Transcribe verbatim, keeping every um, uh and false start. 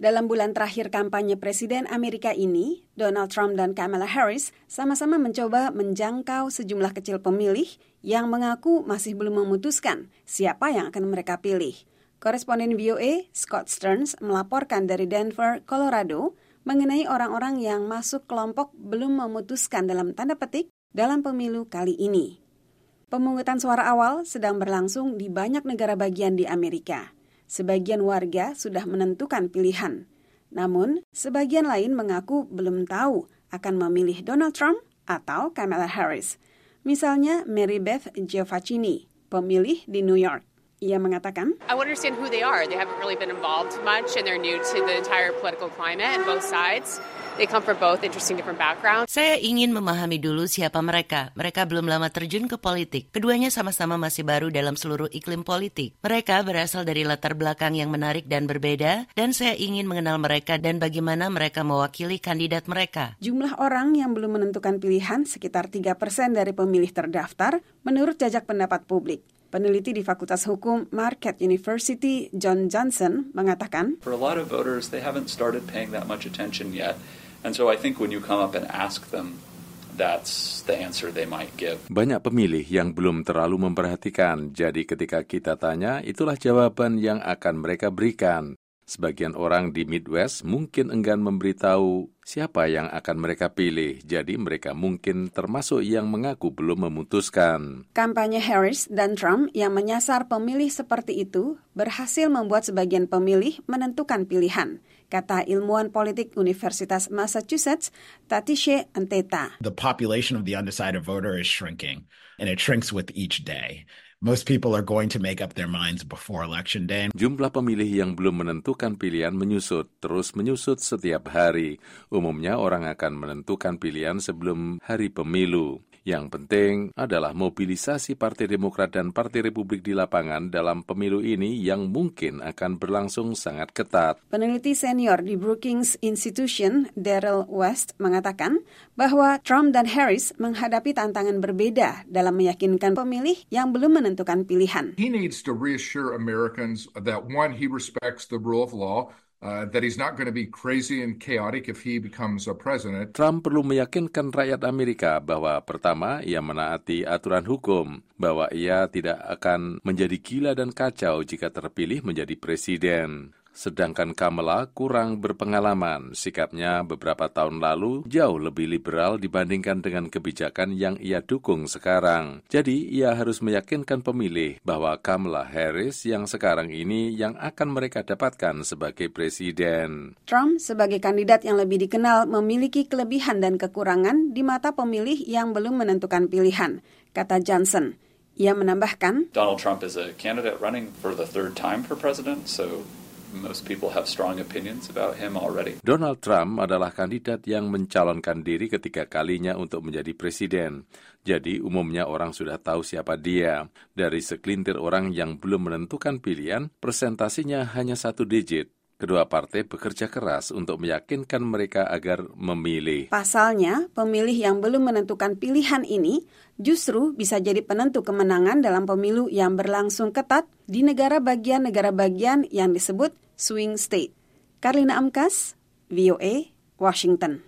Dalam bulan terakhir kampanye Presiden Amerika ini, Donald Trump dan Kamala Harris sama-sama mencoba menjangkau sejumlah kecil pemilih yang mengaku masih belum memutuskan siapa yang akan mereka pilih. Koresponden V O A, Scott Stearns, melaporkan dari Denver, Colorado, mengenai orang-orang yang masuk kelompok belum memutuskan dalam tanda petik dalam pemilu kali ini. Pemungutan suara awal sedang berlangsung di banyak negara bagian di Amerika. Sebagian warga sudah menentukan pilihan. Namun, sebagian lain mengaku belum tahu akan memilih Donald Trump atau Kamala Harris. Misalnya Mary Beth Giovacchini, pemilih di New York. Ia mengatakan, I want to understand who they are. They haven't really been involved much and they're new to the entire political climate on both sides. They come from both interesting different backgrounds. Saya ingin memahami dulu siapa mereka. Mereka belum lama terjun ke politik. Keduanya sama-sama masih baru dalam seluruh iklim politik. Mereka berasal dari latar belakang yang menarik dan berbeda, dan saya ingin mengenal mereka dan bagaimana mereka mewakili kandidat mereka. Jumlah orang yang belum menentukan pilihan sekitar tiga persen dari pemilih terdaftar menurut jajak pendapat publik. Peneliti di Fakultas Hukum Marquette University, John Johnson, mengatakan, For a lot of voters, they haven't started paying that much attention yet. And so I think when you come up and ask them, that's the answer they might give. Banyak pemilih yang belum terlalu memperhatikan, jadi ketika kita tanya, itulah jawaban yang akan mereka berikan. Sebagian orang di Midwest mungkin enggan memberitahu siapa yang akan mereka pilih, jadi mereka mungkin termasuk yang mengaku belum memutuskan. Kampanye Harris dan Trump yang menyasar pemilih seperti itu berhasil membuat sebagian pemilih menentukan pilihan, kata ilmuwan politik Universitas Massachusetts, Tatishe Anteta. The population of the undecided voter is shrinking, and it shrinks with each day. Most people are going to make up their minds before election day. Jumlah pemilih yang belum menentukan pilihan menyusut, terus menyusut setiap hari. Umumnya orang akan menentukan pilihan sebelum hari pemilu. Yang penting adalah mobilisasi Partai Demokrat dan Partai Republik di lapangan dalam pemilu ini yang mungkin akan berlangsung sangat ketat. Peneliti senior di Brookings Institution, Daryl West, mengatakan bahwa Trump dan Harris menghadapi tantangan berbeda dalam meyakinkan pemilih yang belum menentukan pilihan. He needs to reassure Americans that, one, he respects the rule of law, Uh, that he's not going to be crazy and chaotic if he becomes a president. Trump perlu meyakinkan rakyat Amerika bahwa pertama, ia menaati aturan hukum, bahwa ia tidak akan menjadi gila dan kacau jika terpilih menjadi presiden. Sedangkan Kamala kurang berpengalaman, sikapnya beberapa tahun lalu jauh lebih liberal dibandingkan dengan kebijakan yang ia dukung sekarang. Jadi ia harus meyakinkan pemilih bahwa Kamala Harris yang sekarang ini yang akan mereka dapatkan sebagai presiden. Trump sebagai kandidat yang lebih dikenal memiliki kelebihan dan kekurangan di mata pemilih yang belum menentukan pilihan, kata Johnson. Ia menambahkan, Donald Trump is a candidate running for the third time for president, so most people have strong opinions about him already. Donald Trump adalah kandidat yang mencalonkan diri ketiga kalinya untuk menjadi presiden. Jadi umumnya orang sudah tahu siapa dia. Dari segelintir orang yang belum menentukan pilihan, persentasinya hanya satu digit. Kedua partai bekerja keras untuk meyakinkan mereka agar memilih. Pasalnya, pemilih yang belum menentukan pilihan ini justru bisa jadi penentu kemenangan dalam pemilu yang berlangsung ketat di negara bagian-negara bagian yang disebut swing state. Karlina Amkas, V O A, Washington.